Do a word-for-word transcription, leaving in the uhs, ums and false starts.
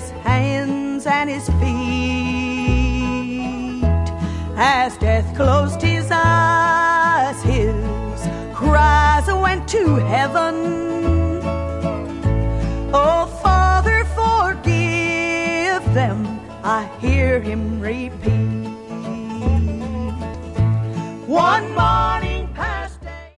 his hands and his feet. As death closed his eyes, his cries went to heaven. Oh, Father, forgive them, I hear him repeat. One morning